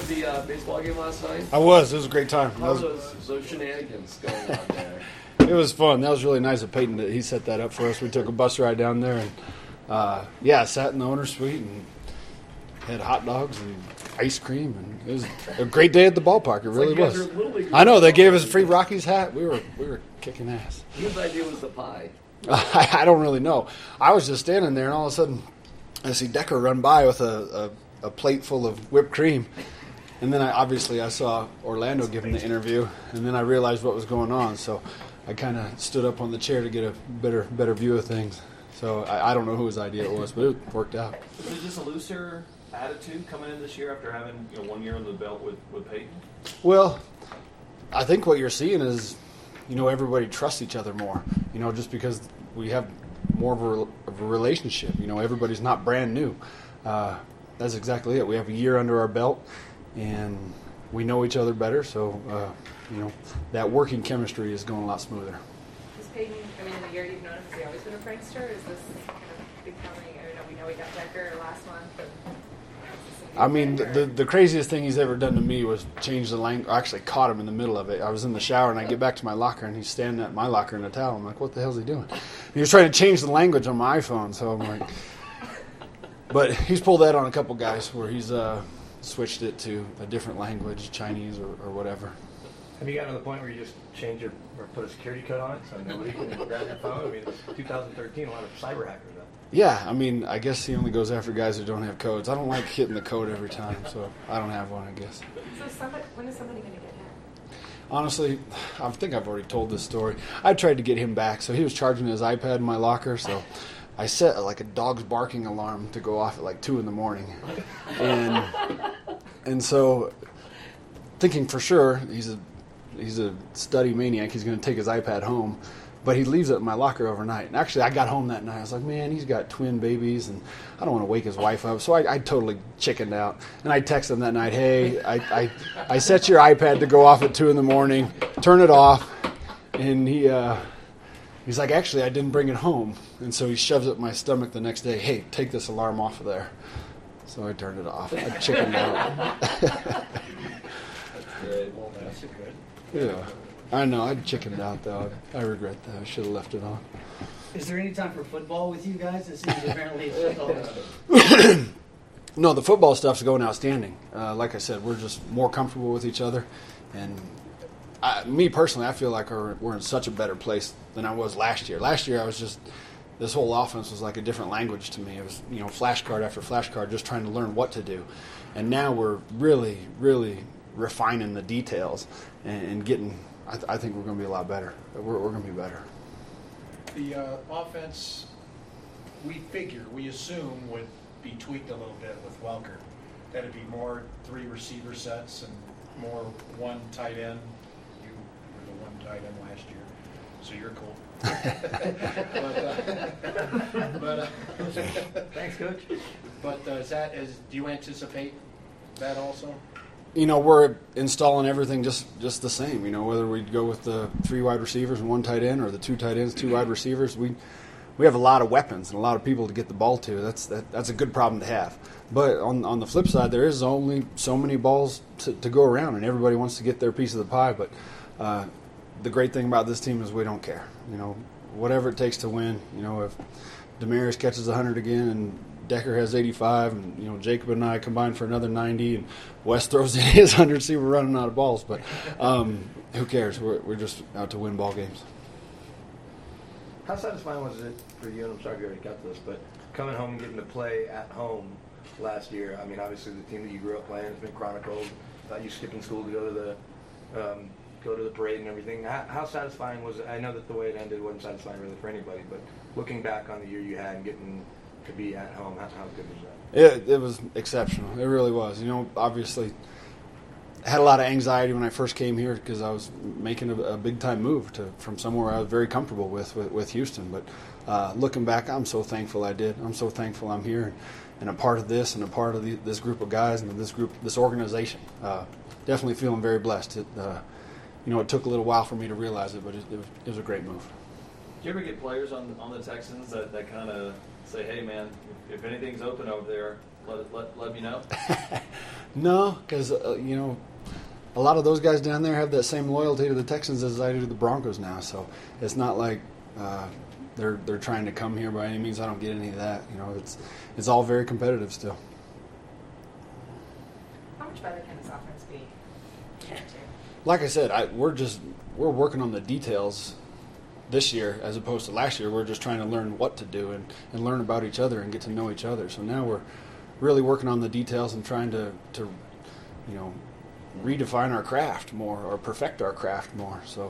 at the baseball game last night? I was. It was a great time. How were those shenanigans going on there? It was fun. That was really nice of Peyton that he set that up for us. We took a bus ride down there and, sat in the owner's suite and had hot dogs and ice cream. And it was a great day at the ballpark. It really was. I know. They gave us a free Rockies hat. We were kicking ass. Whose idea was the pie? I don't really know. I was just standing there, and all of a sudden, I see Decker run by with a plate full of whipped cream. And then I saw Orlando give him the interview, and then I realized what was going on. So I kind of stood up on the chair to get a better view of things. So I don't know whose idea it was, but it worked out. Was it just a looser attitude coming in this year after having 1 year under the belt with Peyton? Well, I think what you're seeing is, everybody trusts each other more. Just because we have more of a relationship. Everybody's not brand new. That's exactly it. We have a year under our belt, and we know each other better. So, that working chemistry is going a lot smoother. Is Peyton, in the year you've known him, has he always been a prankster? Is this kind of becoming, we know we got Decker last month. The craziest thing he's ever done to me was change the language. I actually caught him in the middle of it. I was in the shower, and I get back to my locker, and he's standing at my locker in a towel. I'm like, what the hell is he doing? And he was trying to change the language on my iPhone, so I'm like... But he's pulled that on a couple guys where he's switched it to a different language, Chinese or whatever. Have you gotten to the point where you just change it or put a security code on it so nobody can grab your phone? 2013, a lot of cyber hackers though. Yeah, I guess he only goes after guys who don't have codes. I don't like hitting the code every time, so I don't have one, I guess. So when is somebody going to get him? Honestly, I think I've already told this story. I tried to get him back, so he was charging his iPad in my locker, so I set a dog's barking alarm to go off at 2 in the morning. And so, thinking for sure he's a study maniac, he's going to take his iPad home, but he leaves it in my locker overnight. And actually, I got home that night. I was like, man, he's got twin babies, and I don't want to wake his wife up. So I totally chickened out. And I texted him that night, hey, I set your iPad to go off at 2 in the morning. Turn it off. And he's like, actually, I didn't bring it home. And so he shoves it in my stomach the next day. Hey, take this alarm off of there. So I turned it off. I chickened out. That's great. Well, that's good. Yeah. I know. I chickened out, though. I regret that. I should have left it on. Is there any time for football with you guys? It seems apparently No, the football stuff's going outstanding. Like I said, we're just more comfortable with each other. And me personally, I feel like we're in such a better place than I was last year. Last year, I was just... This whole offense was like a different language to me. It was, flashcard after flashcard, just trying to learn what to do. And now we're really, really refining the details and getting... I think we're going to be a lot better. We're going to be better. The offense, we assume, would be tweaked a little bit with Welker. That'd be more 3 receiver sets and more 1 tight end. You were the 1 tight end last year, so you're cool. Thanks, Coach. But do you anticipate that also? We're installing everything just the same. Whether we go with the 3 wide receivers and 1 tight end, or the 2 tight ends, 2 wide receivers, we have a lot of weapons and a lot of people to get the ball to. That's a good problem to have. But on the flip side, there is only so many balls to go around, and everybody wants to get their piece of the pie. But the great thing about this team is we don't care. Whatever it takes to win. If Demarius catches 100 again and Decker has 85, and Jacob and I combined for another 90, and Wes throws in his 100. See, we're running out of balls, but who cares? We're just out to win ball games. How satisfying was it for you, and I'm sorry if you already got this, but coming home and getting to play at home last year? Obviously the team that you grew up playing has been chronicled. You skipping school to go to the parade and everything. How satisfying was it? I know that the way it ended wasn't satisfying really for anybody, but looking back on the year you had and getting to be at home, how good was that? It was exceptional. It really was. Obviously, I had a lot of anxiety when I first came here because I was making a big-time move from somewhere I was very comfortable with Houston. But looking back, I'm so thankful I did. I'm so thankful I'm here and a part of this and a part of this group of guys and this organization. Definitely feeling very blessed. It took a little while for me to realize it, but it was a great move. Do you ever get players on the Texans that kind of say, hey, man, if anything's open over there, let me know? No, because, you know, a lot of those guys down there have that same loyalty to the Texans as I do to the Broncos now. So it's not like they're trying to come here by any means. I don't get any of that. You know, it's all very competitive still. How much better can this offense be? Like I said, we're working on the details this year as opposed to last year. We're just trying to learn what to do and learn about each other and get to know each other. So now we're really working on the details and trying to you know, redefine our craft more or perfect our craft more. So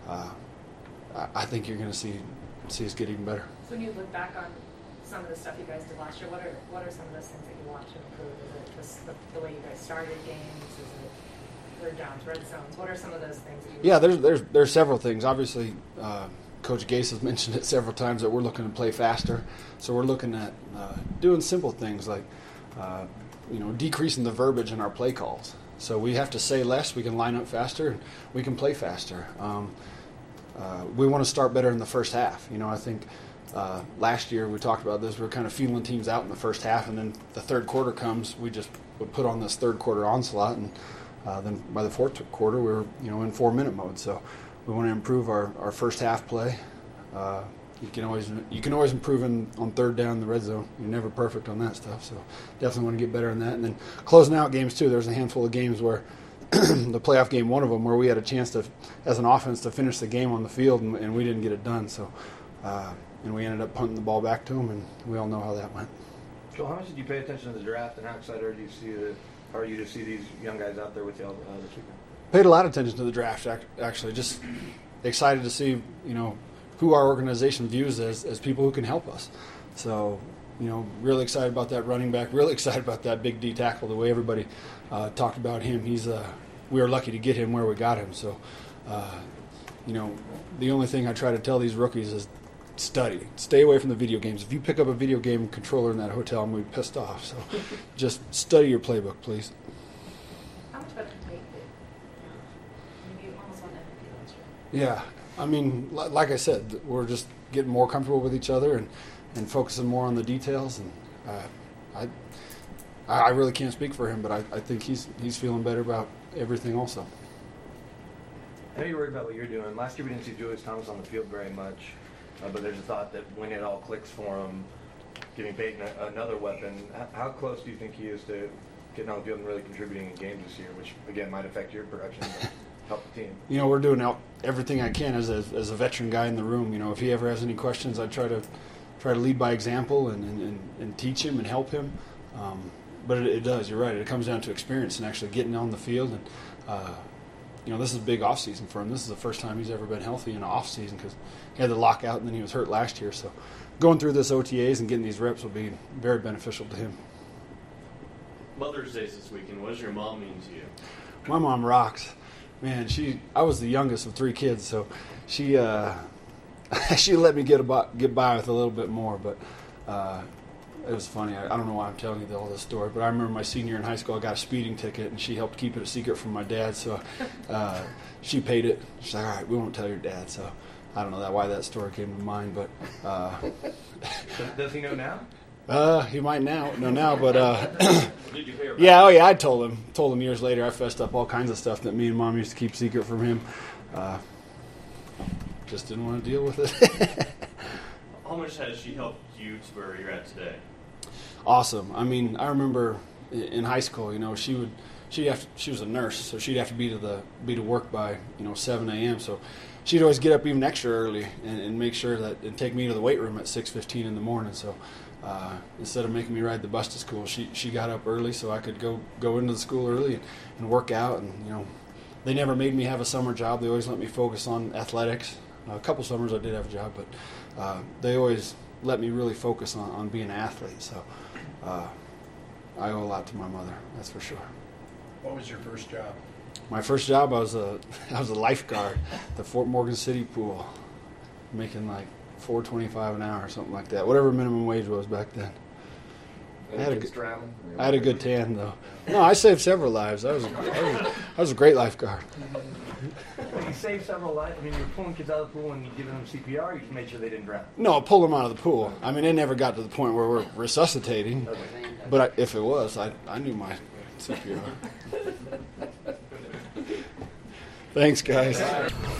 I think you're going to see us get even better. So when you look back on some of the stuff you guys did last year, what are some of those things that you want to improve? Is it just the way you guys started games? Is it third downs, red zones? What are some of those things that you? Yeah, there's several things. Obviously, Coach Gase has mentioned it several times that we're looking to play faster. So we're looking at doing simple things like you know, decreasing the verbiage in our play calls. So we have to say less, we can line up faster, and we can play faster. We want to start better in the first half. You know, I think last year we talked about this. We were kind of feeling teams out in the first half, and then the third quarter comes, we just would put on this third quarter onslaught, and then by the fourth quarter we were, you know, in 4-minute mode. So we want to improve our first half play. You can always improve on third down in the red zone. You're never perfect on that stuff, so definitely want to get better on that. And then closing out games too. There's a handful of games where the playoff game, one of them, where we had a chance to, as an offense, to finish the game on the field, and we didn't get it done. So, and we ended up punting the ball back to them, and we all know how that went. Joel, how much did you pay attention to the draft, and how excited are you to see these young guys out there with y'all this weekend? Paid a lot of attention to the draft, actually. Just excited to see, you know, who our organization views as people who can help us. So, you know, really excited about that running back. Really excited about that big D tackle. The way everybody talked about him, we were lucky to get him where we got him. So, you know, the only thing I try to tell these rookies is study. Stay away from the video games. If you pick up a video game controller in that hotel, I'm going to be pissed off. So, just study your playbook, please. How much better can you make it? You almost won MVP last year. Yeah. I mean, like I said, we're just getting more comfortable with each other and focusing more on the details. And I really can't speak for him, but I think he's feeling better about everything also. I know you're worried about what you're doing. Last year we didn't see Julius Thomas on the field very much, but there's a thought that when it all clicks for him, giving Peyton another weapon, how close do you think he is to getting on the field and really contributing in games this year, which, again, might affect your production? Help the team. You know, we're doing everything I can as a veteran guy in the room. You know, if he ever has any questions, I try to lead by example and teach him and help him. But it does. You're right. It comes down to experience and actually getting on the field. And you know, this is a big off season for him. This is the first time he's ever been healthy in an off season because he had the lockout and then he was hurt last year. So going through this OTAs and getting these reps will be very beneficial to him. Mother's Day's this weekend. What does your mom mean to you? My mom rocks. Man, I was the youngest of 3 kids, so she she let me get by with a little bit more, but it was funny. I don't know why I'm telling you all this story, but I remember my senior year in high school, I got a speeding ticket, and she helped keep it a secret from my dad, so she paid it. She's like, all right, we won't tell your dad, so I don't know why that story came to mind, but... Does he know now? He might know now, but Did you hear about yeah, I told him years later. I fessed up all kinds of stuff that me and Mom used to keep secret from him. Just didn't want to deal with it. How much has she helped you to where you're at today? Awesome. I mean, I remember in high school, you know, she was a nurse, so she'd have to be to work by 7 a.m. So she'd always get up even extra early and make sure that and take me to the weight room at 6:15 in the morning. So instead of making me ride the bus to school, she got up early so I could go into the school early and work out. And they never made me have a summer job. They always let me focus on athletics. A couple summers I did have a job, but they always let me really focus on being an athlete. So I owe a lot to my mother, that's for sure. What was your first job? My first job, I was a lifeguard at the Fort Morgan City pool, making like $4.25 an hour or something like that, whatever minimum wage was back then. I had a Kids good, drowning? I had a good tan though. No, I saved several lives. I was a great lifeguard. Well, you saved several lives. I mean, you were pulling kids out of the pool and you giving them CPR. You just made sure they didn't drown. No, I pulled them out of the pool. I mean, it never got to the point where we're resuscitating. But if it was, I knew my CPR. Thanks, guys.